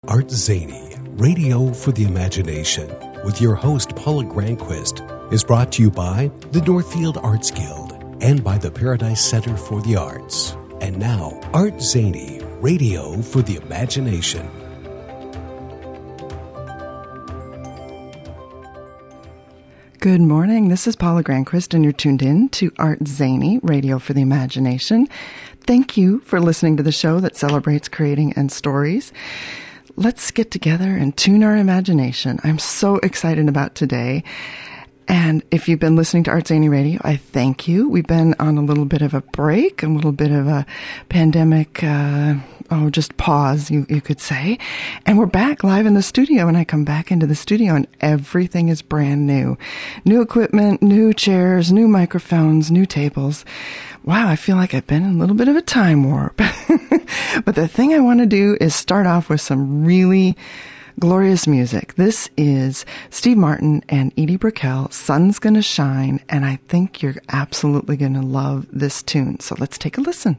Art Zany, Radio for the Imagination, with your host Paula Granquist, is brought to you by the Northfield Arts Guild and by the Paradise Center for the Arts. And now, Art Zany, Radio for the Imagination. Good morning. This is Paula Granquist, and you're tuned in to Art Zany, Radio for the Imagination. Thank you for listening to the show that celebrates creating and stories. Let's get together and tune our imagination. I'm so excited about today. And if you've been listening to Art Zany Radio, I thank you. We've been on a little bit of a break, a little bit of a pandemic, just pause, you could say. And we're back live in the studio, and I come back into the studio and everything is brand new. New equipment, new chairs, new microphones, new tables. Wow, I feel like I've been in a little bit of a time warp. But the thing I want to do is start off with some really glorious music. This is Steve Martin and Edie Brickell, Sun's Gonna Shine, and I think you're absolutely going to love this tune. So let's take a listen.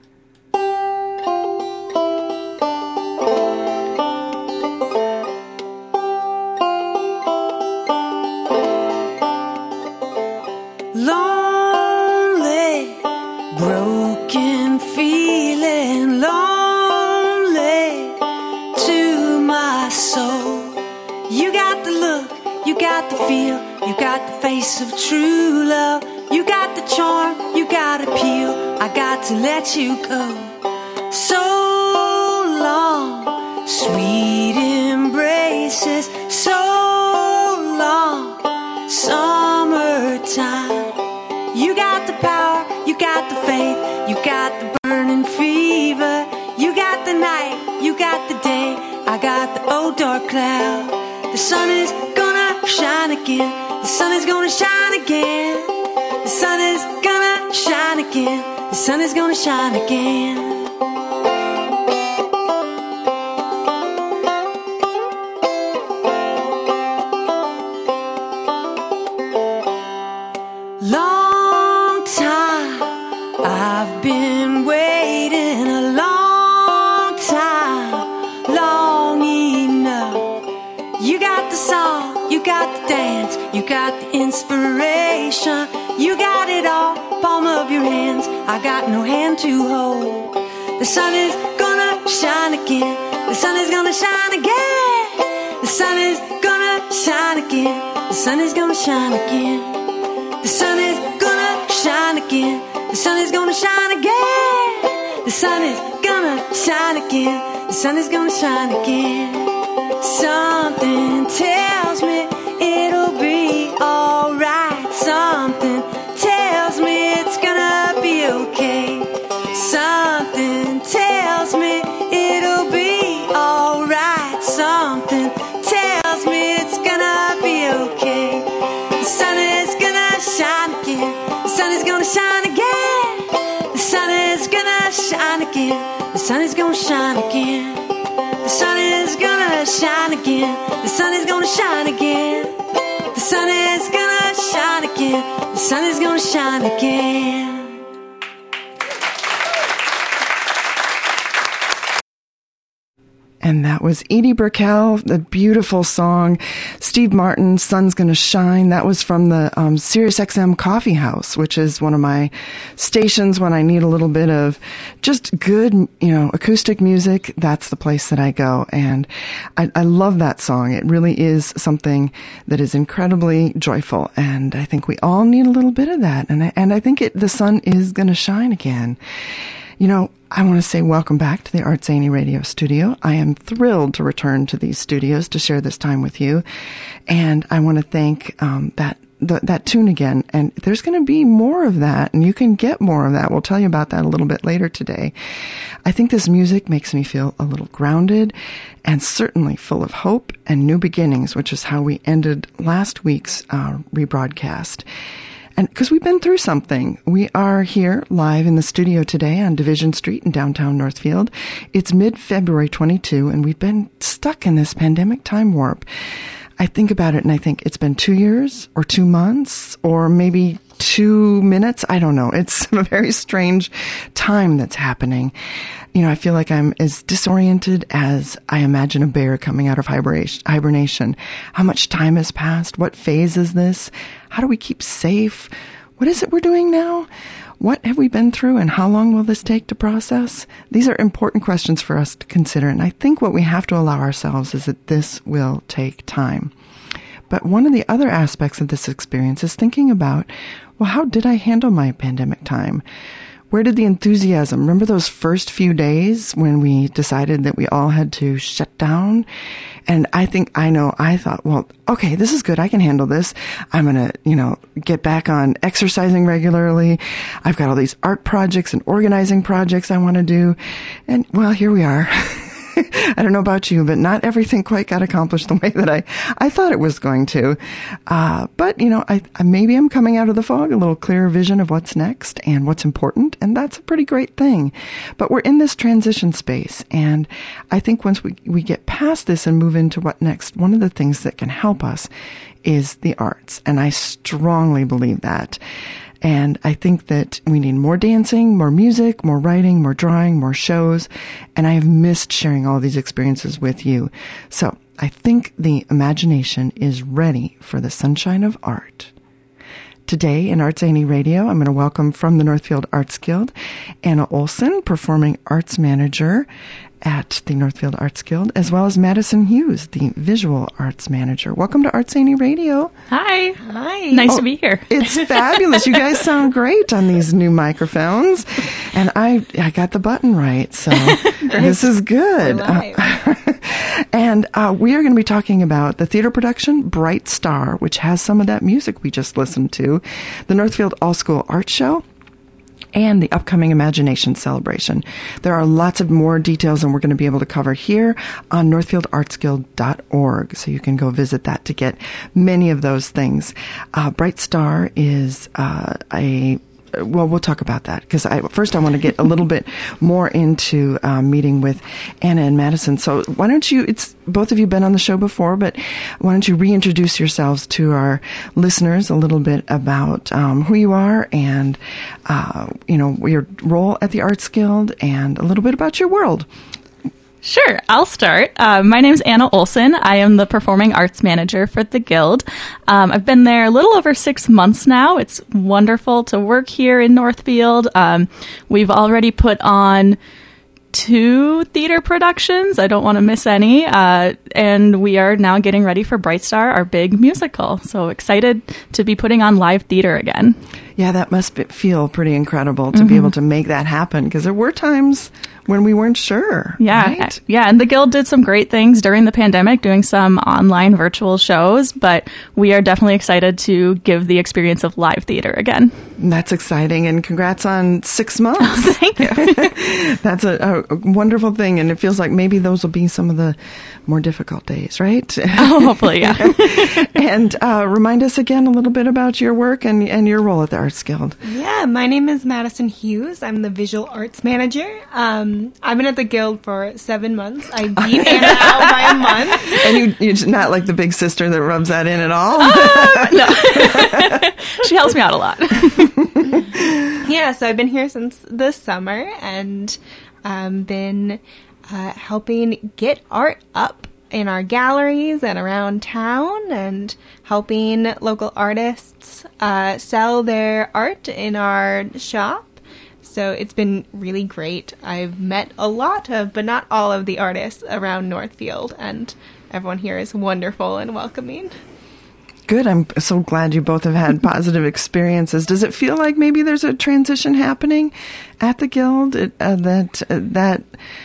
Lonely, broken feeling, lonely to my soul. You got the look, you got the feel, you got the face of true love. You got the charm, you got appeal, I got to let you go. So long, sweet embraces, so long, summertime. You got the power, you got the faith, you got the burning fever. You got the night, you got the day, I got the old dark cloud. The sun is gonna shine again, the sun is gonna shine again. The sun is gonna shine again, the sun is gonna shine again. Long time I've been waiting, a long time, long enough. You got the song, you got the dance, you got the inspiration. You got it all, palm of your hands, I got no hand to hold. The sun is gonna shine again, the sun is gonna shine again. The sun is gonna shine again, the sun is gonna shine again. The sun is gonna shine again, the sun is gonna shine again. The sun is gonna shine again, the sun is gonna shine again. Something tells me it'll be alright. Something tells me it's gonna be okay. Something tells me it'll be alright. Something tells me it's gonna be okay. The sun is gonna shine again, the sun is gonna shine again. The sun is gonna shine again, the sun is gonna shine again. The sun is gonna shine again, the sun is gonna shine again. The sun is gonna shine again, the sun is gonna shine again. And that was Edie Brickell, the beautiful song, Steve Martin, Sun's Gonna Shine. That was from the SiriusXM Coffee House, which is one of my stations when I need a little bit of just good, acoustic music. That's the place that I go. And I love that song. It really is something that is incredibly joyful. And I think we all need a little bit of that. And I think the sun is gonna shine again. I want to say welcome back to the Art Zany Radio studio. I am thrilled to return to these studios to share this time with you. And I want to thank that tune again. And there's going to be more of that, and you can get more of that. We'll tell you about that a little bit later today. I think this music makes me feel a little grounded and certainly full of hope and new beginnings, which is how we ended last week's rebroadcast. And because we've been through something, we are here live in the studio today on Division Street in downtown Northfield. It's mid-February 22, and we've been stuck in this pandemic time warp. I think about it and I think it's been 2 years or 2 months or maybe 2 minutes. I don't know. It's a very strange time that's happening. You know, I feel like I'm as disoriented as I imagine a bear coming out of hibernation. How much time has passed? What phase is this? How do we keep safe? What is it we're doing now? What have we been through and how long will this take to process? These are important questions for us to consider. And I think what we have to allow ourselves is that this will take time. But one of the other aspects of this experience is thinking about, well, how did I handle my pandemic time? Where did the enthusiasm? Remember those first few days when we decided that we all had to shut down? And I thought, well, okay, this is good. I can handle this. I'm going to, get back on exercising regularly. I've got all these art projects and organizing projects I want to do. And well, here we are. I don't know about you, but not everything quite got accomplished the way that I thought it was going to. But maybe I'm coming out of the fog, a little clearer vision of what's next and what's important. And that's a pretty great thing. But we're in this transition space. And I think once we get past this and move into what next, one of the things that can help us is the arts. And I strongly believe that. And I think that we need more dancing, more music, more writing, more drawing, more shows. And I have missed sharing all these experiences with you. So I think the imagination is ready for the sunshine of art. Today in Arts A&E Radio, I'm going to welcome from the Northfield Arts Guild, Anna Olson, Performing Arts Manager at the Northfield Arts Guild, as well as Madison Hughes, the Visual Arts Manager. Welcome to Arts A&E Radio. Hi. Hi. Nice to be here. It's fabulous. You guys sound great on these new microphones. And I got the button right, so this is good. And we are going to be talking about the theater production Bright Star, which has some of that music we just listened to, the Northfield All School Art Show, and the upcoming Imagination Celebration. There are lots of more details than we're going to be able to cover here on northfieldartsguild.org, so you can go visit that to get many of those things. Bright Star is well, we'll talk about that because first I want to get a little bit more into meeting with Anna and Madison. So why don't you, both of you been on the show before, but why don't you reintroduce yourselves to our listeners a little bit about who you are and, your role at the Arts Guild and a little bit about your world. Sure, I'll start. My name's Anna Olson. I am the Performing Arts Manager for the Guild. I've been there a little over 6 months now. It's wonderful to work here in Northfield. We've already put on 2 theater productions. I don't want to miss any. And we are now getting ready for Bright Star, our big musical. So excited to be putting on live theater again. Yeah, that must feel pretty incredible to be able to make that happen because there were times when we weren't sure. Yeah, right? Yeah, and the Guild did some great things during the pandemic, doing some online virtual shows, but we are definitely excited to give the experience of live theater again. That's exciting, and congrats on 6 months. Thank you. That's a wonderful thing, and it feels like maybe those will be some of the more difficult days, right? Oh, hopefully, yeah. And remind us again a little bit about your work and your role at the Arts Guild. Yeah, my name is Madison Hughes. I'm the Visual Arts Manager. I've been at the Guild for 7 months. I beat Anna out by a month. And you're not like the big sister that rubs that in at all? No. She helps me out a lot. Yeah, so I've been here since the summer and been helping get art up in our galleries and around town and helping local artists sell their art in our shop. So it's been really great. I've met a lot of, but not all of the artists around Northfield, and everyone here is wonderful and welcoming. Good. I'm so glad you both have had positive experiences. Does it feel like maybe there's a transition happening at the Guild that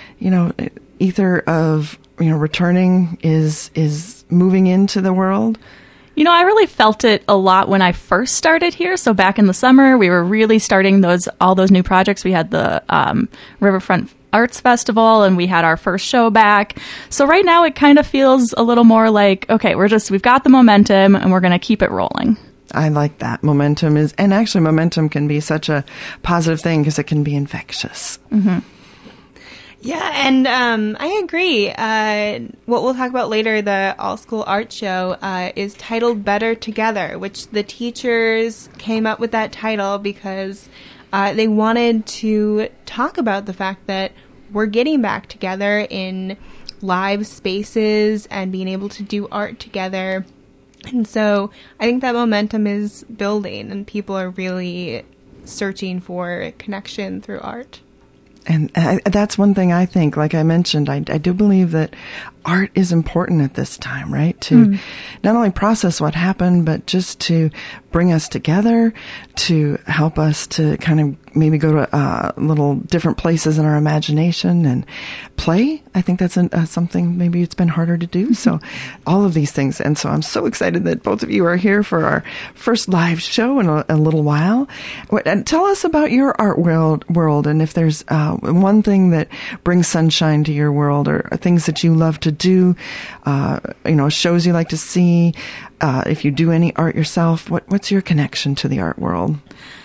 ether of returning is moving into the world? I really felt it a lot when I first started here. So back in the summer, we were really starting all those new projects. We had the Riverfront Arts Festival, and we had our first show back. So right now, it kind of feels a little more like, okay, we've got the momentum, and we're going to keep it rolling. I like that. Momentum can be such a positive thing because it can be infectious. Mm-hmm. Yeah, and I agree. What we'll talk about later, the all-school art show, is titled Better Together, which the teachers came up with that title because they wanted to talk about the fact that we're getting back together in live spaces and being able to do art together. And so I think that momentum is building and people are really searching for connection through art. And that's one thing I think, like I mentioned, I do believe that art is important at this time, right? To not only process what happened, but just to bring us together, to help us to kind of maybe go to little different places in our imagination and play. I think that's something maybe it's been harder to do. So all of these things. And so I'm so excited that both of you are here for our first live show in a little while. And tell us about your art world and if there's one thing that brings sunshine to your world or things that you love to do, shows you like to see, if you do any art yourself, what's your connection to the art world?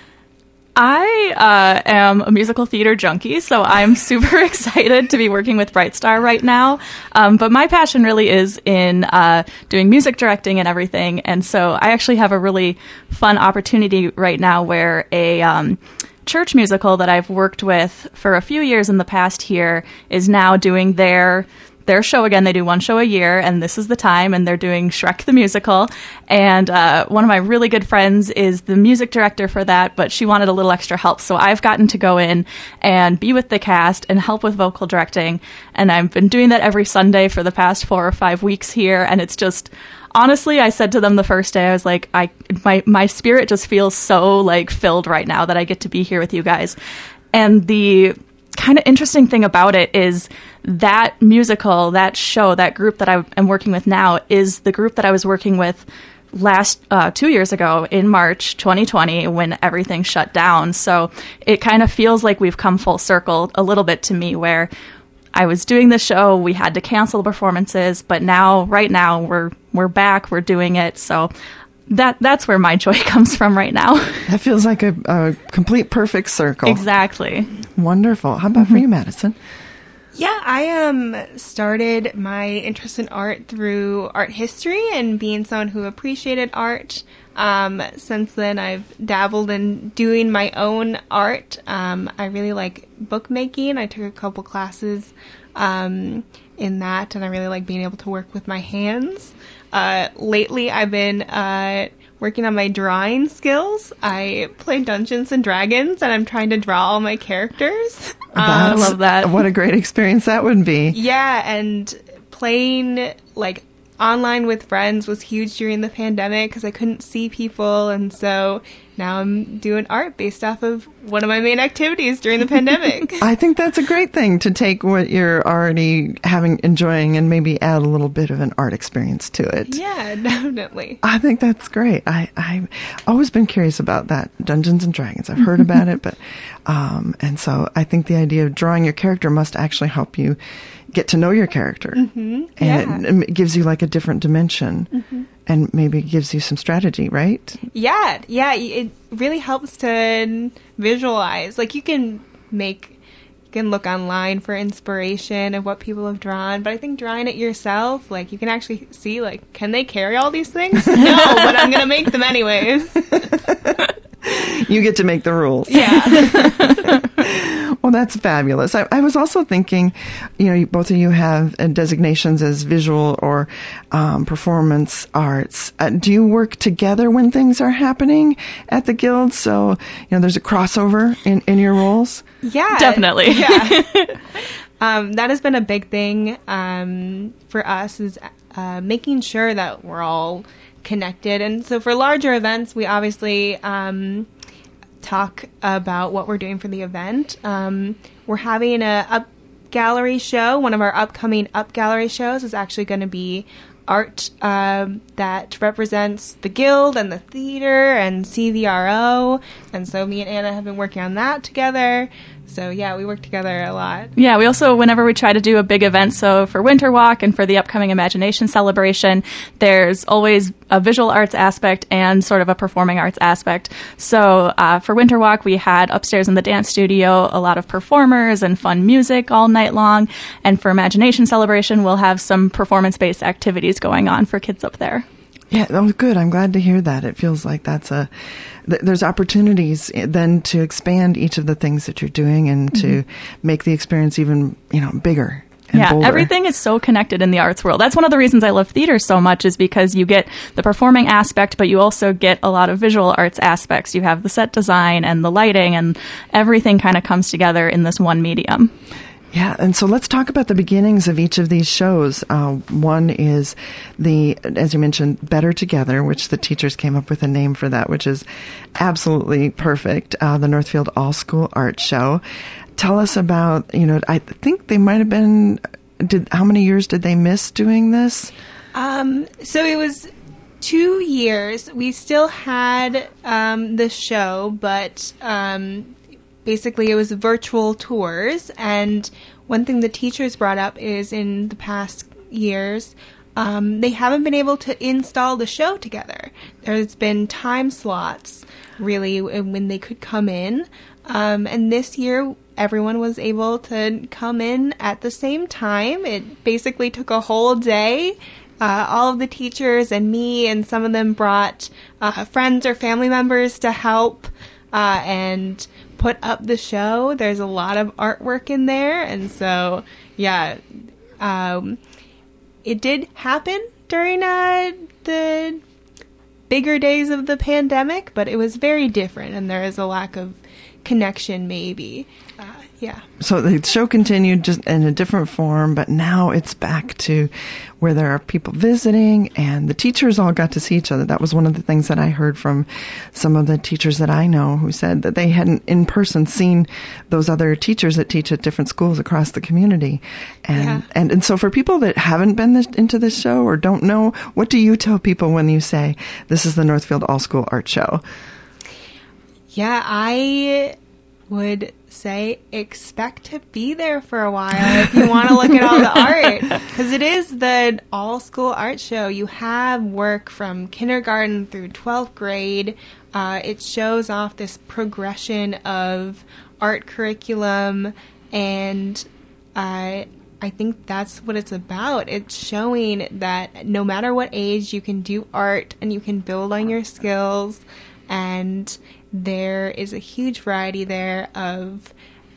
I am a musical theater junkie, so I'm super excited to be working with Bright Star right now. But my passion really is in doing music directing and everything. And so I actually have a really fun opportunity right now where a church musical that I've worked with for a few years in the past here is now doing their show again. They do one show a year, and this is the time, and they're doing Shrek the Musical. And one of my really good friends is the music director for that, but she wanted a little extra help. So I've gotten to go in and be with the cast and help with vocal directing. And I've been doing that every Sunday for the past 4 or 5 weeks here. And it's just, honestly, I said to them the first day, I was like, my spirit just feels so like filled right now that I get to be here with you guys. And the kind of interesting thing about it is that musical, that show, that group that I am working with now is the group that I was working with last 2 years ago in March 2020 when everything shut down. So it kind of feels like we've come full circle a little bit to me where I was doing the show, we had to cancel performances, but right now we're back, we're doing it. So that's where my joy comes from right now. That feels like a complete perfect circle. Exactly. Wonderful. How about for you, Madison? Yeah, I started my interest in art through art history and being someone who appreciated art. Since then, I've dabbled in doing my own art. I really like bookmaking. I took a couple classes in that, and I really like being able to work with my hands. Lately, I've been working on my drawing skills. I play Dungeons and Dragons, and I'm trying to draw all my characters. I love that. What a great experience that would be. Yeah, and playing like online with friends was huge during the pandemic because I couldn't see people, and so now I'm doing art based off of one of my main activities during the pandemic. I think that's a great thing to take what you're already enjoying and maybe add a little bit of an art experience to it. Yeah, definitely. I think that's great. I've always been curious about that, Dungeons and Dragons. I've heard about it, but and so I think the idea of drawing your character must actually help you get to know your character. Mm-hmm. And it gives you like a different dimension. Mm-hmm. And maybe gives you some strategy, right? Yeah. It really helps to visualize. Like you can look online for inspiration of what people have drawn, but I think drawing it yourself, like you can actually see, like, can they carry all these things? No, but I'm going to make them anyways. You get to make the rules. Yeah. Well, that's fabulous. I was also thinking, both of you have designations as visual or performance arts. Do you work together when things are happening at the Guild? So, there's a crossover in your roles? Yeah. Definitely. Yeah. That has been a big thing for us is making sure that we're all connected. And so for larger events, we obviously talk about what we're doing for the event. We're having a Up Gallery show. One of our upcoming Up Gallery shows is actually going to be art that represents the Guild and the theater and CVRO. And so me and Anna have been working on that together. So yeah, we work together a lot. Yeah, we also, whenever we try to do a big event, so for Winter Walk and for the upcoming Imagination Celebration, there's always a visual arts aspect and sort of a performing arts aspect. So for Winter Walk, we had upstairs in the dance studio a lot of performers and fun music all night long. And for Imagination Celebration, we'll have some performance-based activities going on for kids up there. Yeah, that was good. I'm glad to hear that. It feels like there's opportunities then to expand each of the things that you're doing and to make the experience even, bigger. And bolder. Everything is so connected in the arts world. That's one of the reasons I love theater so much, is because you get the performing aspect, but you also get a lot of visual arts aspects. You have the set design and the lighting, and everything kind of comes together in this one medium. Yeah, and so let's talk about the beginnings of each of these shows. One is as you mentioned, Better Together, which the teachers came up with a name for that, which is absolutely perfect, the Northfield All-School Art Show. Tell us about, I think they might have been, how many years did they miss doing this? So it was 2 years. We still had the show, but basically it was virtual tours. And one thing the teachers brought up is in the past years, they haven't been able to install the show together. There's been time slots, really, when they could come in. And this year, everyone was able to come in at the same time. It basically took a whole day. All of the teachers and me, and some of them brought friends or family members to help and put up the show. There's a lot of artwork in there. And so, yeah, it did happen during the bigger days of the pandemic, but it was very different, and there is a lack of connection maybe. Yeah. So the show continued just in a different form, but now it's back to where there are people visiting, and the teachers all got to see each other. That was one of the things that I heard from some of the teachers that I know, who said that they hadn't in person seen those other teachers that teach at different schools across the community. And so for people that haven't been into this show or don't know, what do you tell people when you say this is the Northfield All-School Art Show? Yeah, I would say expect to be there for a while if you want to look at all the art, because it is the all-school art show. You have work from kindergarten through 12th grade. It shows off this progression of art curriculum, and I think that's what it's about. It's showing that no matter what age, you can do art and you can build on your skills, and there is a huge variety there of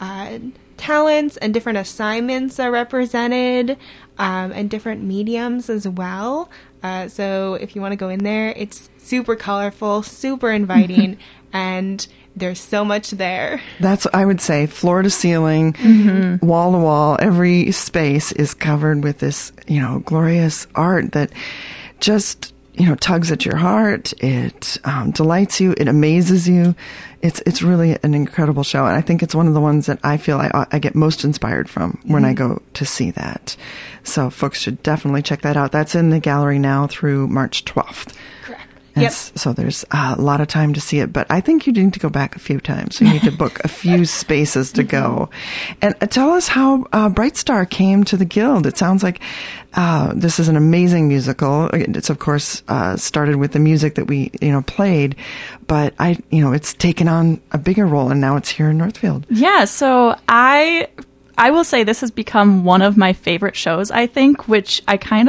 talents, and different assignments are represented, and different mediums as well. So if you want to go in there, it's super colorful, super inviting, and there's so much there. That's, I would say, floor to ceiling, wall to wall. Every space is covered with this, glorious art that just tugs at your heart. It delights you. It amazes you. It's really an incredible show. And I think it's one of the ones that I feel I get most inspired from when I go to see that. So folks should definitely check that out. That's in the gallery now through March 12th. Correct. And Yep. So there's a lot of time to see it, but I think you need to go back a few times. So you need to book a few spaces to go. And tell us how Bright Star came to the Guild. It sounds like this is an amazing musical. It's of course started with the music that we played, but it's taken on a bigger role, and now it's here in Northfield. Yeah. So I will say this has become one of my favorite shows, I think, which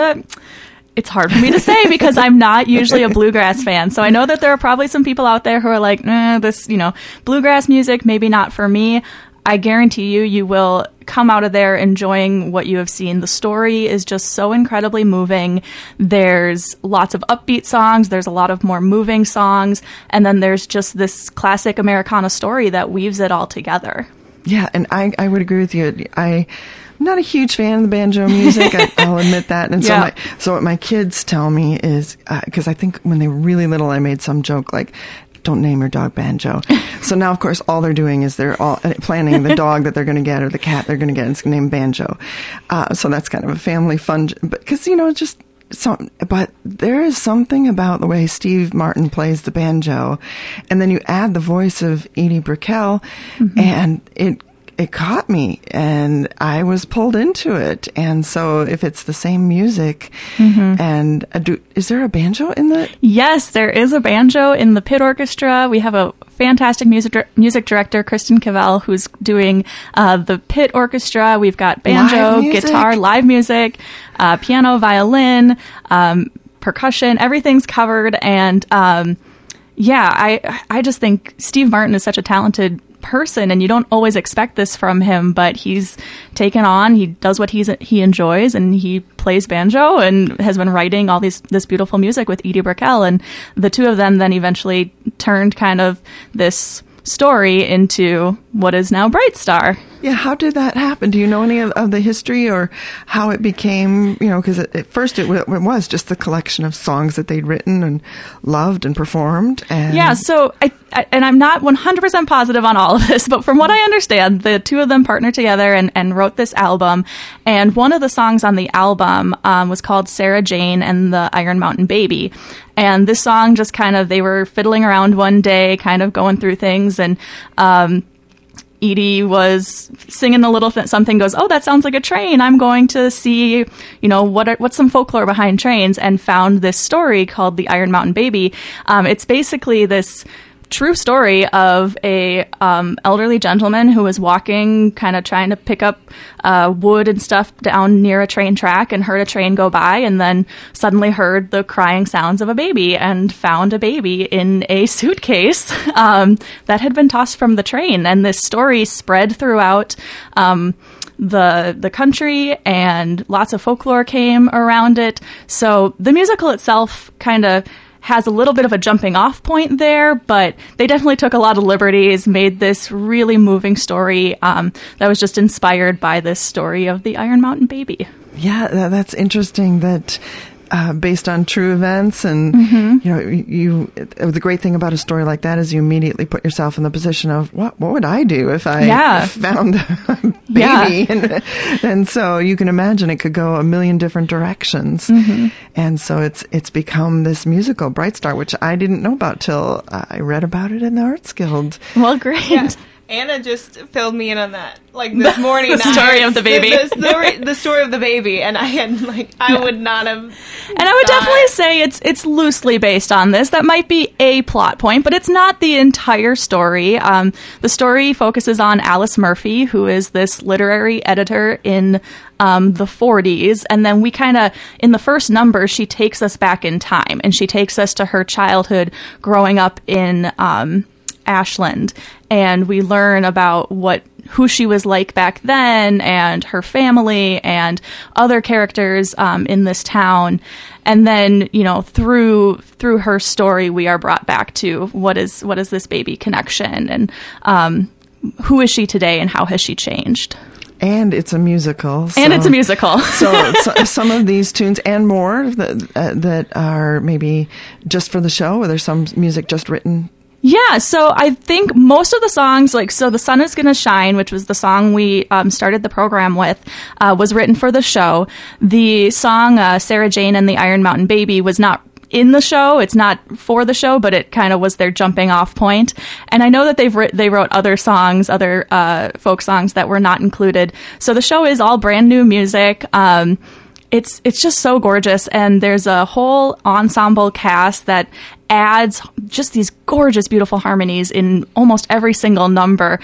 it's hard for me to say because I'm not usually a bluegrass fan. So I know that there are probably some people out there who are like, this, bluegrass music, maybe not for me. I guarantee you will come out of there enjoying what you have seen. The story is just so incredibly moving. There's lots of upbeat songs. There's a lot of more moving songs. And then there's just this classic Americana story that weaves it all together. Yeah, and I would agree with you. I'm not a huge fan of the banjo music. I'll admit that. And so what my kids tell me is, because I think when they were really little, I made some joke like, don't name your dog Banjo. So now, of course, all they're doing is they're all planning the dog that they're going to get or the cat they're going to get. It's named Banjo. So that's kind of a family fun, because, just but there is something about the way Steve Martin plays the banjo, and then you add the voice of Edie Brickell, and it caught me, and I was pulled into it. And so if it's the same music, and is there a banjo in the? Yes, there is a banjo in the pit orchestra. We have a fantastic music director, Kristen Cavell, who's doing the pit orchestra. We've got banjo, guitar, live music, piano, violin, percussion. Everything's covered, and I just think Steve Martin is such a talented person, and you don't always expect this from him, but he's taken on, he does what he enjoys, and he plays banjo and has been writing all this beautiful music with Edie Brickell, and the two of them then eventually turned kind of this story into what is now Bright Star. Yeah, how did that happen? Do you know any of the history or how it became, because at first it was just the collection of songs that they'd written and loved and performed. And yeah, so I'm not 100% positive on all of this, but from what I understand, the two of them partnered together and wrote this album. And one of the songs on the album was called Sarah Jane and the Iron Mountain Baby. And this song just they were fiddling around one day, kind of going through things, and Edie was singing a little something, goes, "Oh, that sounds like a train. I'm going to see, what's some folklore behind trains," and found this story called The Iron Mountain Baby. It's basically this true story of a elderly gentleman who was walking, kind of trying to pick up wood and stuff down near a train track, and heard a train go by, and then suddenly heard the crying sounds of a baby, and found a baby in a suitcase that had been tossed from the train. And this story spread throughout the country, and lots of folklore came around it. So the musical itself kind of has a little bit of a jumping off point there, but they definitely took a lot of liberties, made this really moving story that was just inspired by this story of the Iron Mountain Baby. Yeah, that's interesting that based on true events, and the great thing about a story like that is you immediately put yourself in the position of what would I do if I found a baby, and so you can imagine it could go a million different directions, and so it's become this musical Bright Star, which I didn't know about till I read about it in the Arts Guild. Well, great. Yeah. Anna just filled me in on that, this morning. The story of the baby. The story of the baby, and I had, I would not have. And I would definitely say it's loosely based on this. That might be a plot point, but it's not the entire story. The story focuses on Alice Murphy, who is this literary editor in the 40s, and then we in the first number, she takes us back in time, and she takes us to her childhood growing up in Ashland, and we learn about who she was like back then, and her family, and other characters in this town. And then, through her story, we are brought back to what is this baby connection, and who is she today, and how has she changed? And it's a musical. So some of these tunes and more that are maybe just for the show, or there's some music just written. Yeah, so I think most of the songs, so The Sun Is Gonna Shine, which was the song we started the program with, was written for the show. The song Sarah Jane and the Iron Mountain Baby was not in the show. It's not for the show, but it kind of was their jumping off point. And I know that they wrote other songs, other folk songs that were not included. So the show is all brand new music. It's just so gorgeous, and there's a whole ensemble cast that adds just these gorgeous, beautiful harmonies in almost every single number.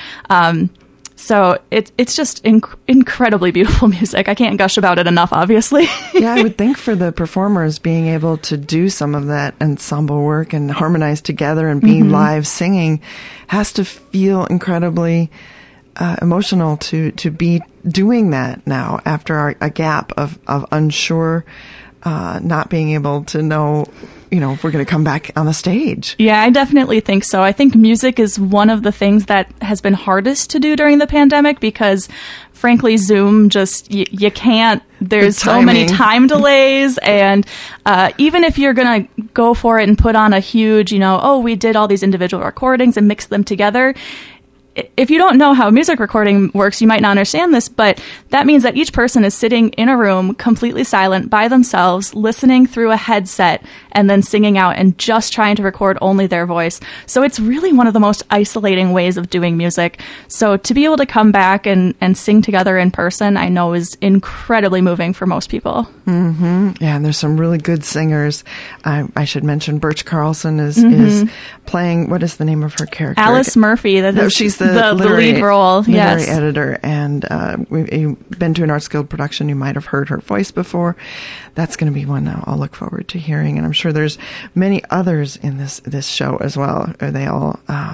So it's just incredibly beautiful music. I can't gush about it enough, obviously. Yeah, I would think for the performers being able to do some of that ensemble work and harmonize together and be live singing has to feel incredibly emotional to be doing that now after a gap of unsure, not being able to know, if we're going to come back on the stage. Yeah, I definitely think so. I think music is one of the things that has been hardest to do during the pandemic because, frankly, Zoom just, you can't, there's so many time delays. And even if you're going to go for it and put on a huge, we did all these individual recordings and mix them together, if you don't know how music recording works, you might not understand this, but that means that each person is sitting in a room completely silent by themselves, listening through a headset and then singing out and just trying to record only their voice. So it's really one of the most isolating ways of doing music. So to be able to come back and sing together in person, I know is incredibly moving for most people. Mm-hmm. Yeah, and there's some really good singers. I should mention Birch Carlson is playing, what is the name of her character? Alice Murphy. She's the lead role. Literary Yes. editor. And you've been to an Arts Guild production. You might have heard her voice before. That's going to be one I'll look forward to hearing. And I'm sure there's many others in this show as well. Are they all,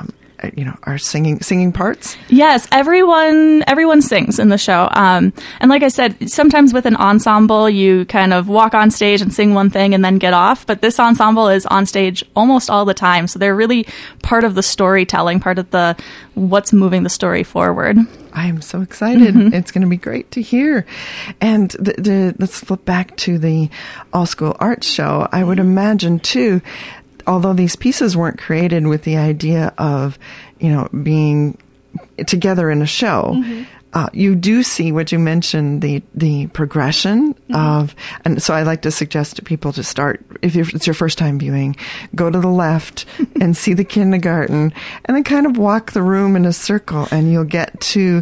are singing parts? Yes, everyone sings in the show. And like I said, sometimes with an ensemble, you kind of walk on stage and sing one thing and then get off. But this ensemble is on stage almost all the time. So they're really part of the storytelling, part of the what's moving the story forward. I am so excited. It's going to be great to hear. And let's flip back to the All School Arts show. I would imagine, too, although these pieces weren't created with the idea of, being together in a show, you do see what you mentioned, the progression of, and so I like to suggest to people to start, if it's your first time viewing, go to the left and see the kindergarten, and then kind of walk the room in a circle, and you'll get to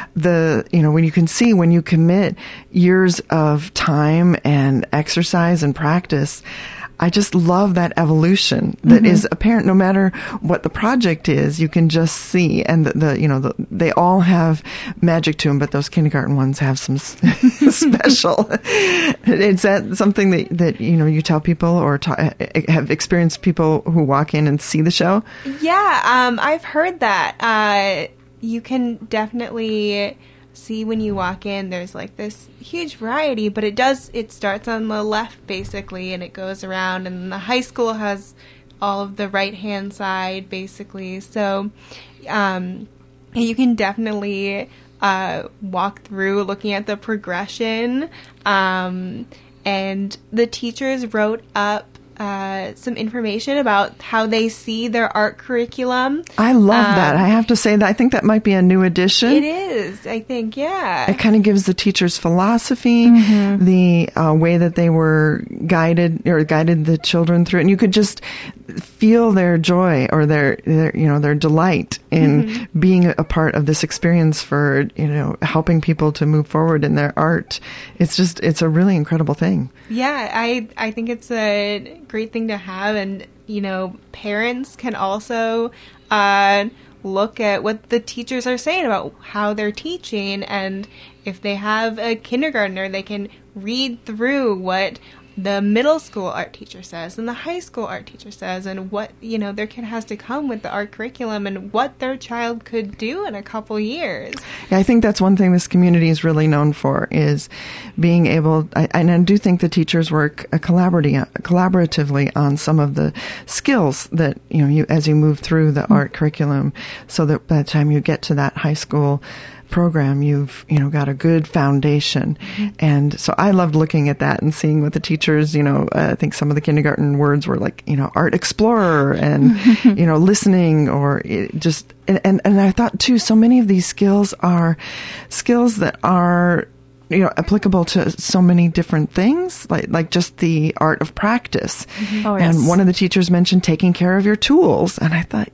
when you can see, when you commit years of time and exercise and practice. I just love that evolution that is apparent no matter what the project is. You can just see, and they all have magic to them, but those kindergarten ones have some special. Is that something that you tell people or have experienced people who walk in and see the show? Yeah, I've heard that. You can definitely see when you walk in, there's like this huge variety, but it starts on the left basically, and it goes around, and the high school has all of the right hand side basically. So you can definitely walk through looking at the progression, and the teachers wrote up some information about how they see their art curriculum. I love that. I have to say that I think that might be a new addition. It is, I think, yeah. It kind of gives the teachers philosophy, the way that they were guided the children through it. And you could just feel their joy or their delight in being a part of this experience for, helping people to move forward in their art. It's a really incredible thing. Yeah, I think it's a great thing to have, and parents can also look at what the teachers are saying about how they're teaching, and if they have a kindergartner, they can read through what the middle school art teacher says and the high school art teacher says, and what their kid has to come with the art curriculum and what their child could do in a couple years. Yeah, I think that's one thing this community is really known for, is being able, and I do think the teachers work collaboratively on some of the skills that you as you move through the art curriculum, so that by the time you get to that high school program, you've got a good foundation. And so I loved looking at that and seeing what the teachers, I think some of the kindergarten words were like, art explorer and, listening, or just, and I thought too, so many of these skills are skills that are, applicable to so many different things, like just the art of practice. Oh, yes. And one of the teachers mentioned taking care of your tools. And I thought,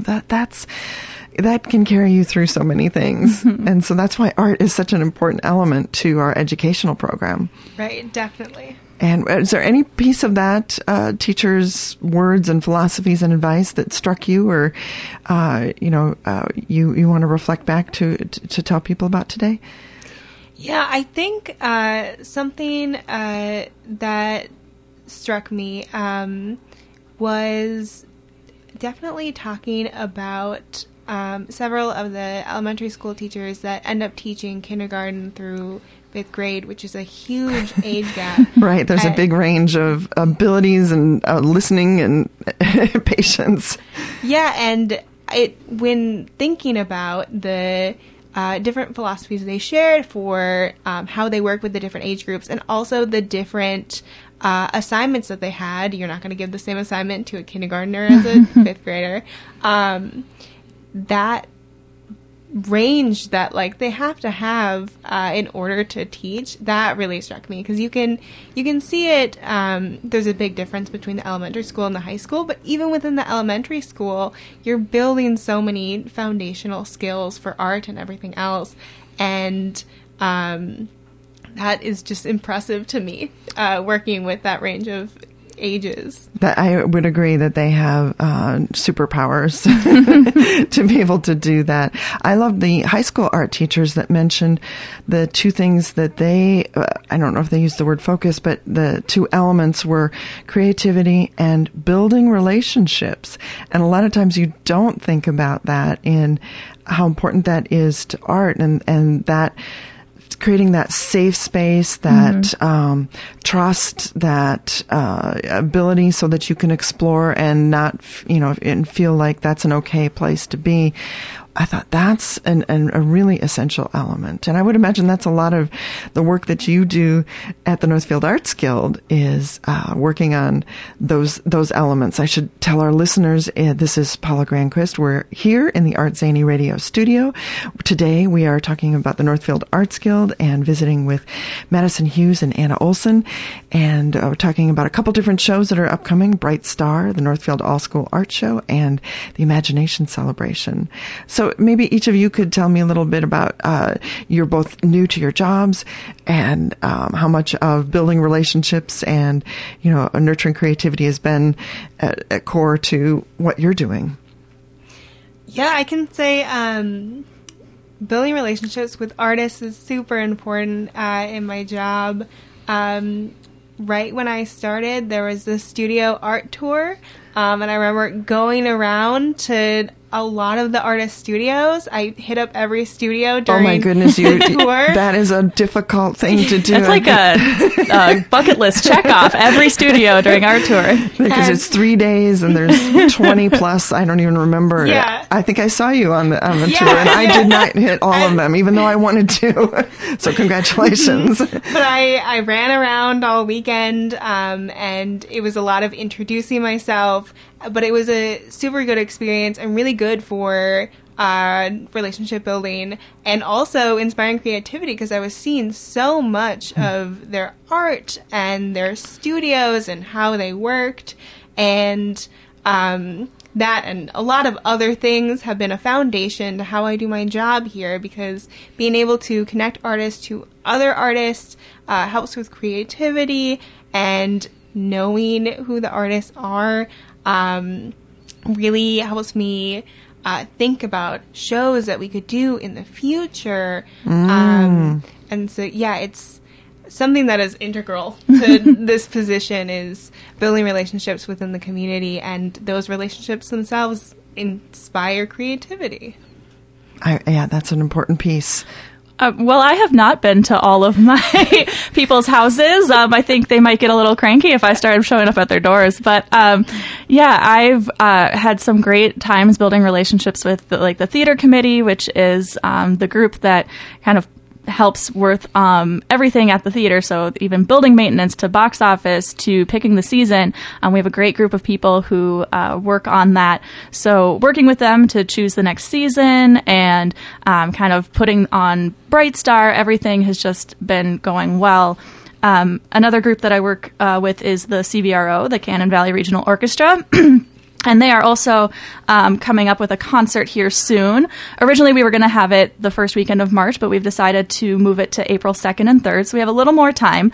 that can carry you through so many things. And so that's why art is such an important element to our educational program. Right, definitely. And is there any piece of that teachers' words and philosophies and advice that struck you, or you want to reflect back to tell people about today? Yeah, I think something that struck me was definitely talking about several of the elementary school teachers that end up teaching kindergarten through 5th grade, which is a huge age gap. Right. There's a big range of abilities and listening and patience. Yeah. And when thinking about the different philosophies they shared for how they work with the different age groups, and also the different assignments that they had. You're not going to give the same assignment to a kindergartner as a 5th grader. That range that like they have to have in order to teach, that really struck me, because you can see it. There's a big difference between the elementary school and the high school, but even within the elementary school, you're building so many foundational skills for art and everything else, and that is just impressive to me, working with that range of ages. That I would agree that they have superpowers to be able to do that. I love the high school art teachers that mentioned the two things that they, I don't know if they used the word focus, but the two elements were creativity and building relationships. And a lot of times you don't think about that in how important that is to art, and that creating that safe space, that trust, that ability so that you can explore and not, and feel like that's an okay place to be. I thought that's a really essential element. And I would imagine that's a lot of the work that you do at the Northfield Arts Guild is working on those elements. I should tell our listeners, this is Paula Granquist. We're here in the Art Zany Radio studio. Today we are talking about the Northfield Arts Guild and visiting with Madison Hughes and Anna Olson. And we're talking about a couple different shows that are upcoming: Bright Star, the Northfield All School Art Show, and the Imagination Celebration. So maybe each of you could tell me a little bit about, you're both new to your jobs, and how much of building relationships and, nurturing creativity has been at core to what you're doing. Yeah, I can say building relationships with artists is super important in my job. Right when I started, there was the studio art tour, and I remember going around to a lot of the artist studios. I hit up every studio during Oh my goodness, the tour. That is a difficult thing to do. It's like a bucket list check off every studio during our tour. Because it's 3 days and there's 20 plus. I don't even remember. Yeah. I think I saw you on the tour, and I did not hit all of them, even though I wanted to. So congratulations. But I ran around all weekend, and it was a lot of introducing myself. But it was a super good experience and really good for relationship building and also inspiring creativity, because I was seeing so much of their art and their studios and how they worked, and that and a lot of other things have been a foundation to how I do my job here, because being able to connect artists to other artists helps with creativity, and knowing who the artists are really helps me think about shows that we could do in the future. And so, yeah, it's something that is integral to this position, is building relationships within the community, and those relationships themselves inspire creativity. Yeah, that's an important piece. Well, I have not been to all of my people's houses. I think they might get a little cranky if I started showing up at their doors. But yeah, I've had some great times building relationships with the theater committee, which is the group that kind of helps with everything at the theater. So even building maintenance to box office to picking the season. We have a great group of people who work on that. So working with them to choose the next season and kind of putting on Bright Star, everything has just been going well. Another group that I work with is the CVRO, the Cannon Valley Regional Orchestra. And they are also coming up with a concert here soon. Originally, we were going to have it the first weekend of March, but we've decided to move it to April 2nd and 3rd, so we have a little more time.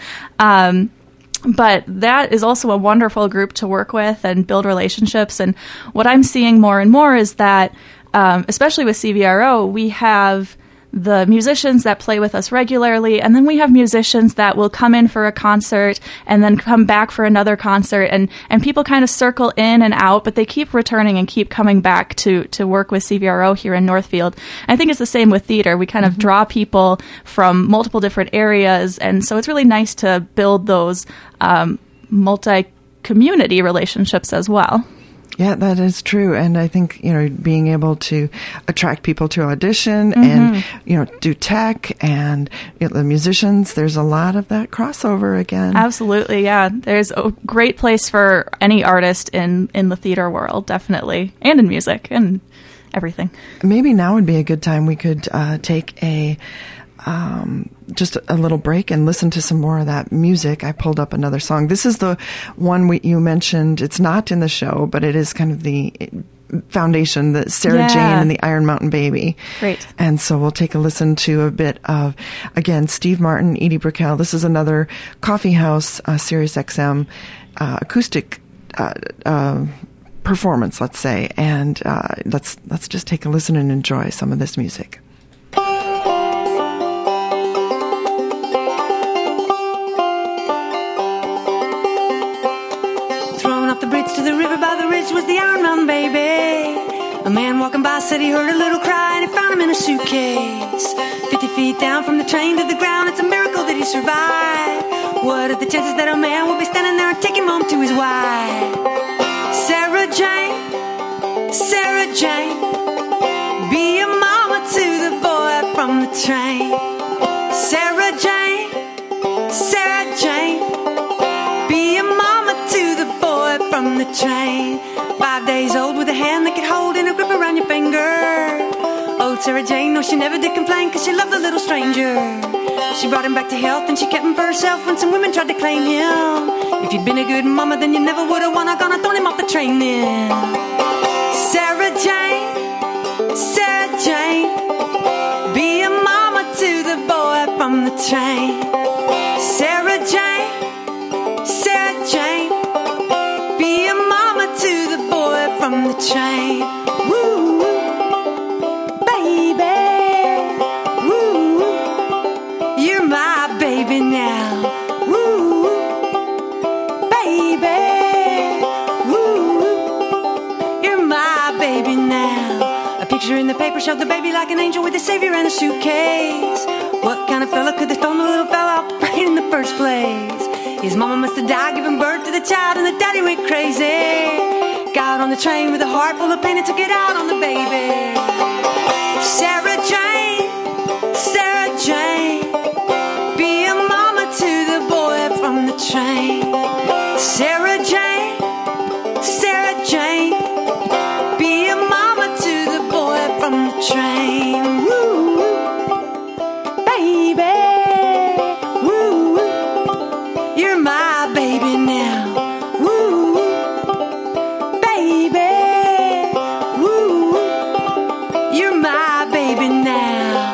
But that is also a wonderful group to work with and build relationships. And what I'm seeing more and more is that, especially with CVRO, we have the musicians that play with us regularly, and then we have musicians that will come in for a concert and then come back for another concert, and people kind of circle in and out, but they keep returning and keep coming back to work with CVRO here in Northfield. And I think it's the same with theater. We kind of draw people from multiple different areas, and so it's really nice to build those multi-community relationships as well. Yeah, that is true. And I think, being able to attract people to audition and, do tech and the musicians, there's a lot of that crossover again. Absolutely, yeah. There's a great place for any artist in the theater world, definitely, and in music and everything. Maybe now would be a good time we could take just a little break and listen to some more of that music. I pulled up another song. This is the one you mentioned. It's not in the show, but it is kind of the foundation, the Sarah Jane and the Iron Mountain Baby. Great. And so we'll take a listen to a bit of, again, Steve Martin, Edie Brickell. This is another Coffee House, Sirius XM acoustic performance, let's say. And let's just take a listen and enjoy some of this music. To the river by the ridge was the Iron Mountain Baby. A man walking by said he heard a little cry and he found him in a suitcase. 50 feet down from the train to the ground, it's a miracle that he survived. What are the chances that a man will be standing there and take him home to his wife? Sarah Jane, Sarah Jane, be a mama to the boy from the train. Sarah Jane, Sarah Jane, be a mama to the boy from the train. 5 days old with a hand that could hold and a grip around your finger. Old Sarah Jane, no, she never did complain, cause she loved the little stranger. She brought him back to health and she kept him for herself when some women tried to claim him. If you'd been a good mama, then you never would have wanna gone and thrown him off the train then. Sarah Jane, Sarah Jane, be a mama to the boy from the train. Sarah Jane, Sarah Jane, be a mama to the boy from the train. Woo, baby, woo, you're my baby now. Woo, baby, woo, you're my baby now. A picture in the paper showed the baby like an angel with a savior and a suitcase. What kind of fella could have thrown the little fella off the plane in the first place? His mama must have died giving birth to the child, and the daddy went crazy. Got on the train with a heart full of pain and took it out on the baby. Sarah Jane, Sarah Jane, be a mama to the boy from the train. Sarah Jane, Sarah Jane, be a mama to the boy from the train. Woo, baby, woo, you're my baby now. Woo, baby, woo, you're my baby now.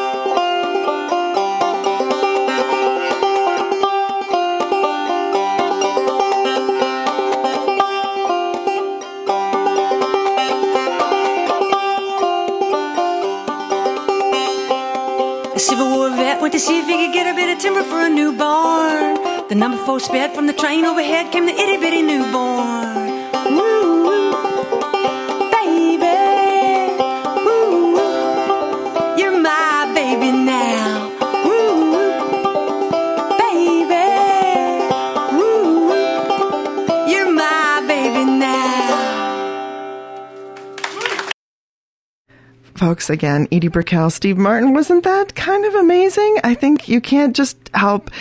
A Civil War vet went to see if he could get a bit of timber for a new barn. The number 4 sped from the train overhead came the itty bitty newborn. Woo, baby, woo, you're my baby now. Woo, baby, woo, you're my baby now. Folks, again, Edie Brickell, Steve Martin. Wasn't that kind of amazing? I think you can't just help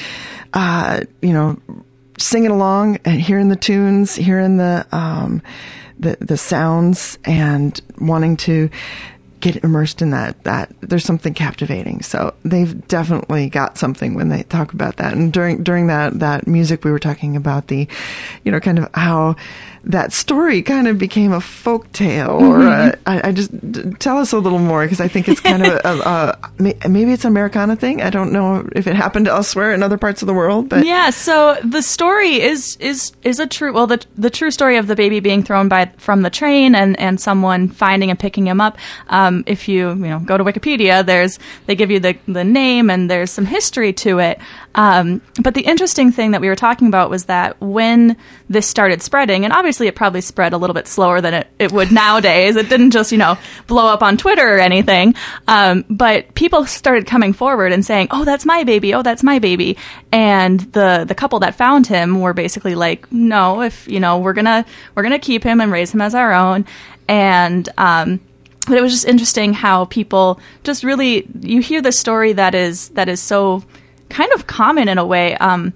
singing along and hearing the tunes, hearing the sounds, and wanting to get immersed in that there's something captivating. So they've definitely got something when they talk about that. And during that music, we were talking about the, kind of how that story kind of became a folk tale, or I just tell us a little more, because I think it's kind of maybe it's an Americana thing. I don't know if it happened elsewhere in other parts of the world, but yeah. So the story is a true, well, the true story of the baby being thrown from the train and someone finding and picking him up. If you go to Wikipedia, they give you the name and there's some history to it. But the interesting thing that we were talking about was that when this started spreading, and obviously it probably spread a little bit slower than it would nowadays. It didn't just, blow up on Twitter or anything. But people started coming forward and saying, "Oh, that's my baby. Oh, that's my baby." And the couple that found him were basically like, "No, if, we're going to keep him and raise him as our own." And, but it was just interesting how people just really, you hear the story that is so kind of common in a way.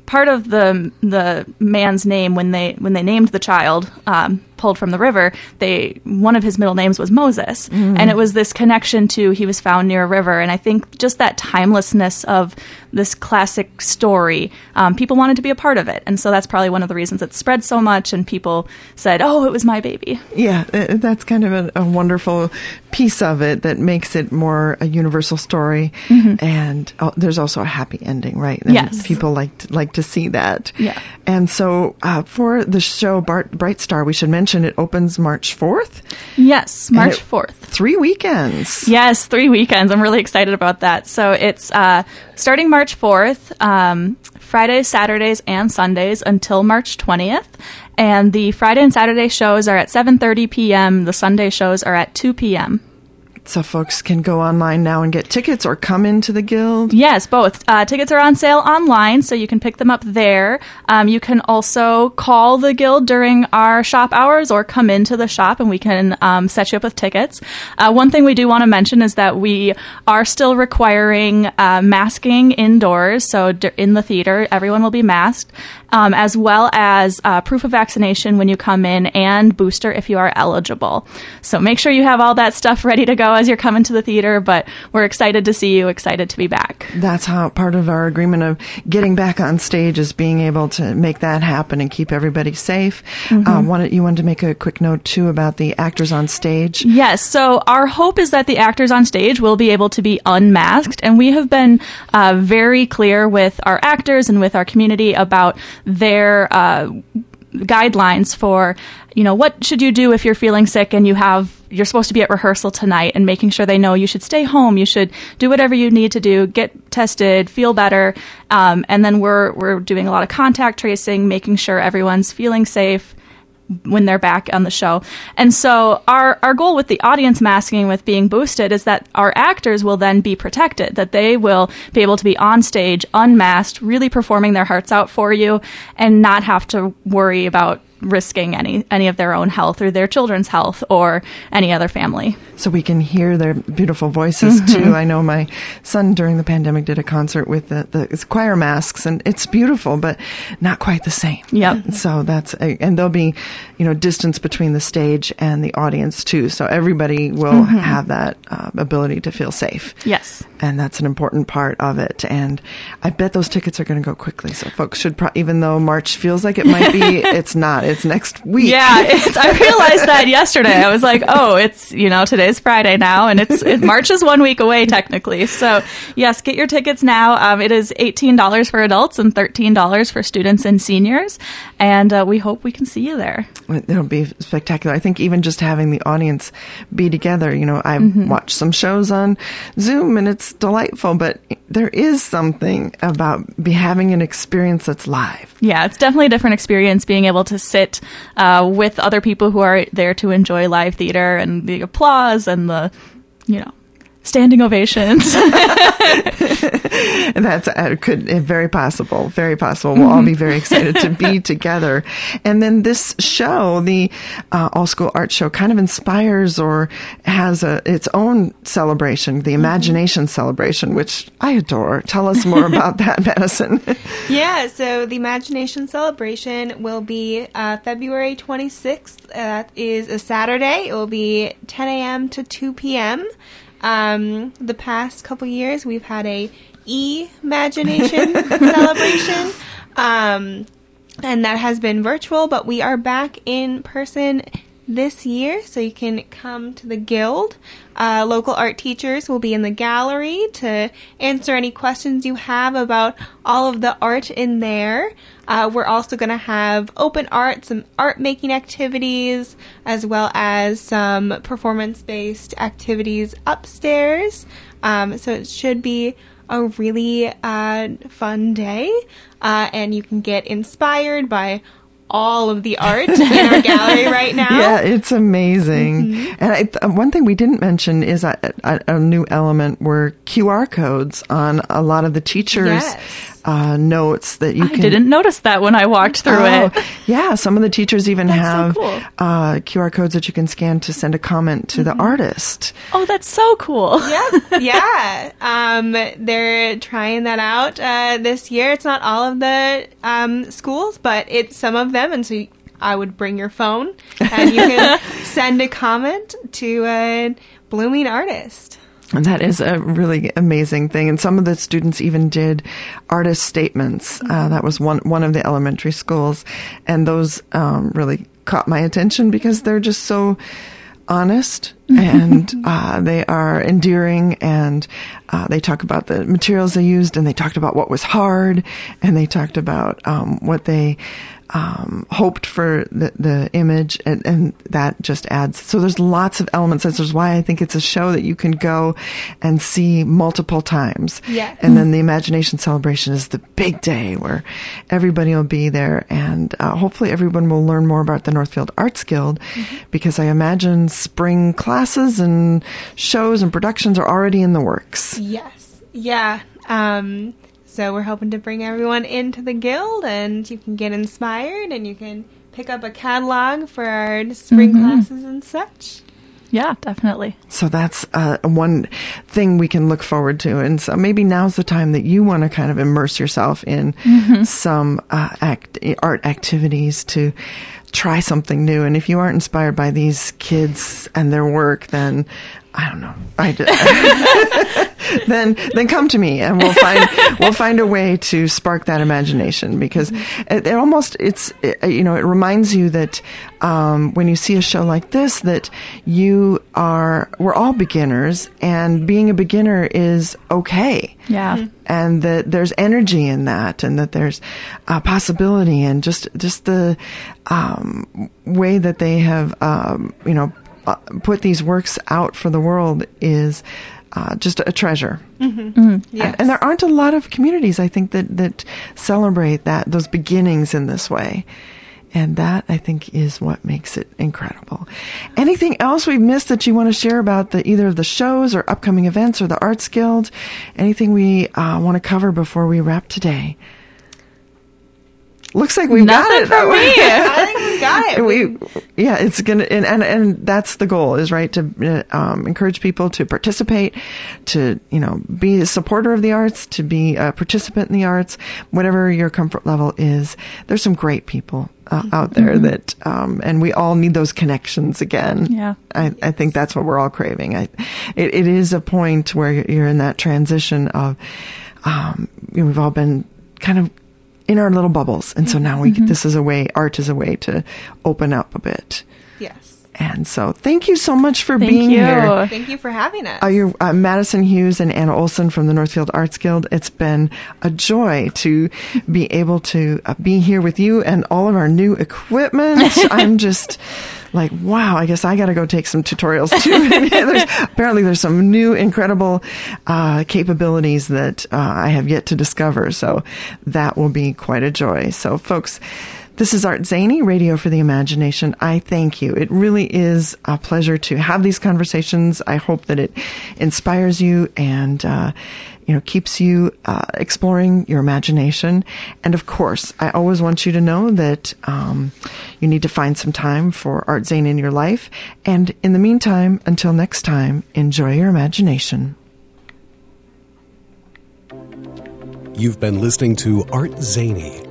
part of the man's name when they named the child, pulled from the river, one of his middle names was Moses. And it was this connection to he was found near a river. And I think just that timelessness of this classic story, people wanted to be a part of it. And so that's probably one of the reasons it spread so much, and people said, oh, it was my baby. Yeah, that's kind of a wonderful piece of it that makes it more a universal story. And there's also a happy ending, right? And yes. People like to see that. Yeah. And so for the show Bright Star, we should mention it opens March 4th. Yes, March 4th. 3 weekends. Yes, 3 weekends. I'm really excited about that. So it's starting March 4th, Fridays, Saturdays, and Sundays until March 20th. And the Friday and Saturday shows are at 7:30 p.m. The Sunday shows are at 2 p.m. So folks can go online now and get tickets or come into the Guild? Yes, both. Tickets are on sale online, so you can pick them up there. You can also call the Guild during our shop hours or come into the shop and we can set you up with tickets. One thing we do want to mention is that we are still requiring masking indoors, so in the theater, everyone will be masked, as well as proof of vaccination when you come in and booster if you are eligible. So make sure you have all that stuff ready to go as you're coming to the theater, but we're excited to see you, excited to be back. That's how part of our agreement of getting back on stage is being able to make that happen and keep everybody safe. You wanted to make a quick note, too, about the actors on stage? Yes, so our hope is that the actors on stage will be able to be unmasked, and we have been very clear with our actors and with our community about their guidelines for, what should you do if you're feeling sick and you're supposed to be at rehearsal tonight, and making sure they know you should stay home, you should do whatever you need to do, get tested, feel better, and then we're doing a lot of contact tracing, making sure everyone's feeling safe when they're back on the show. And so our goal with the audience masking, with being boosted, is that our actors will then be protected, that they will be able to be on stage unmasked, really performing their hearts out for you, and not have to worry about risking any of their own health or their children's health or any other family. So we can hear their beautiful voices too. I know my son during the pandemic did a concert with the choir masks, and it's beautiful, but not quite the same. Yep. So and there'll be, distance between the stage and the audience too. So everybody will have that ability to feel safe. Yes. And that's an important part of it. And I bet those tickets are going to go quickly. So folks should, even though March feels like it might be, it's not. It's next week. Yeah, I realized that yesterday. I was like, oh, it's, today's Friday now, and March is 1 week away technically. So yes, get your tickets now. It is $18 for adults and $13 for students and seniors. And we hope we can see you there. It'll be spectacular. I think even just having the audience be together, I've watched some shows on Zoom and it's delightful, but there is something about having an experience that's live. Yeah, it's definitely a different experience being able to sit with other people who are there to enjoy live theater and the applause and the, standing ovations. That's very possible. Very possible. We'll all be very excited to be together. And then this show, the All School Art Show, kind of inspires or has its own celebration, the Imagination Celebration, which I adore. Tell us more about that, Madison. Yeah, so the Imagination Celebration will be February 26th. That is a Saturday. It will be 10 a.m. to 2 p.m. The past couple years, we've had a E-Imagination celebration, and that has been virtual, but we are back in person this year, so you can come to the Guild. Local art teachers will be in the gallery to answer any questions you have about all of the art in there. We're also going to have open art, some art making activities, as well as some performance-based activities upstairs. So it should be a really fun day, and you can get inspired by all of the art in our gallery right now. Yeah, it's amazing. And one thing we didn't mention is a new element were QR codes on a lot of the teachers' notes that you I can. didn't notice that when I walked through it. Yeah, some of the teachers even have so cool. QR codes that you can scan to send a comment to the artist. Oh, that's so cool. Yeah. They're trying that out this year. It's not all of the schools, but it's some of them. And so I would bring your phone and you can send a comment to a blooming artist. And that is a really amazing thing. And some of the students even did artist statements. That was one of the elementary schools. And those really caught my attention because they're just so honest and they are endearing, and they talk about the materials they used, and they talked about what was hard, and they talked about what they hoped for the image, and that just adds. So there's lots of elements. This is why I think it's a show that you can go and see multiple times. Yeah. And then the Imagination Celebration is the big day where everybody will be there, and hopefully everyone will learn more about the Northfield Arts Guild, because I imagine spring classes and shows and productions are already in the works. Yes. Yeah. So we're hoping to bring everyone into the guild, and you can get inspired, and you can pick up a catalog for our spring classes and such. Yeah, definitely. So that's one thing we can look forward to. And so maybe now's the time that you want to kind of immerse yourself in some art activities to try something new. And if you aren't inspired by these kids and their work, then I don't know. Then come to me, and we'll find a way to spark that imagination, because it reminds you that when you see a show like this, that we're all beginners, and being a beginner is okay. Yeah. And that there's energy in that, and that there's a possibility, and just the way that they have put these works out for the world is just a treasure. Yes. And there aren't a lot of communities, I think, that celebrate those beginnings in this way. And that, I think, is what makes it incredible. Anything else we've missed that you want to share about either of the shows or upcoming events or the Arts Guild? Anything we want to cover before we wrap today? Looks like we've got it. For me. I think we got it. It's gonna, and that's the goal, is right to encourage people to participate, to be a supporter of the arts, to be a participant in the arts, whatever your comfort level is. There's some great people out there that, and we all need those connections again. Yeah, I think that's what we're all craving. It is a point where you're in that transition of, we've all been kind of in our little bubbles. And so now art is a way to open up a bit. Yes. And so thank you so much for being here. Thank you for having us. You're Madison Hughes and Anna Olson from the Northfield Arts Guild. It's been a joy to be able to be here with you and all of our new equipment. I'm just like, wow, I guess I got to go take some tutorials too. Apparently there's some new incredible capabilities that I have yet to discover. So that will be quite a joy. So folks, this is Art Zaney, Radio for the Imagination. I thank you. It really is a pleasure to have these conversations. I hope that it inspires you and keeps you exploring your imagination. And of course, I always want you to know that you need to find some time for Art Zaney in your life. And in the meantime, until next time, enjoy your imagination. You've been listening to Art Zaney,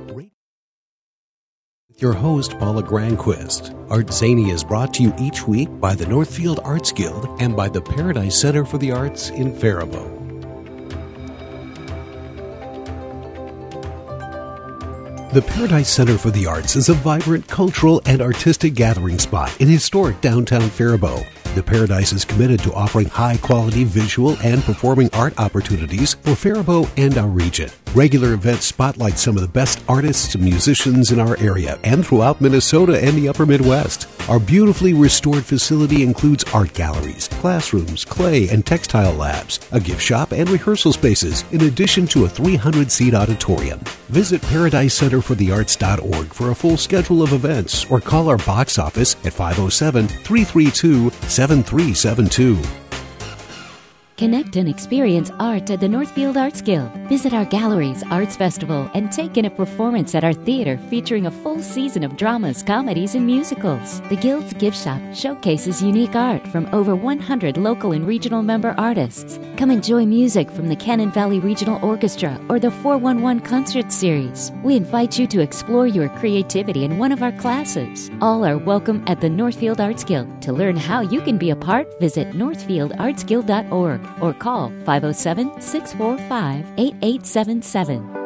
your host, Paula Granquist. Art Zaney is brought to you each week by the Northfield Arts Guild and by the Paradise Center for the Arts in Faribault. The Paradise Center for the Arts is a vibrant cultural and artistic gathering spot in historic downtown Faribault. The Paradise is committed to offering high-quality visual and performing art opportunities for Faribault and our region. Regular events spotlight some of the best artists and musicians in our area and throughout Minnesota and the upper Midwest. Our beautifully restored facility includes art galleries, classrooms, clay and textile labs, a gift shop and rehearsal spaces, in addition to a 300-seat auditorium. Visit ParadiseCenterForTheArts.org for a full schedule of events or call our box office at 507-332-7372. Connect and experience art at the Northfield Arts Guild. Visit our galleries, arts festival, and take in a performance at our theater featuring a full season of dramas, comedies, and musicals. The Guild's gift shop showcases unique art from over 100 local and regional member artists. Come enjoy music from the Cannon Valley Regional Orchestra or the 411 Concert Series. We invite you to explore your creativity in one of our classes. All are welcome at the Northfield Arts Guild. To learn how you can be a part, visit northfieldartsguild.org or call 507-645-8877.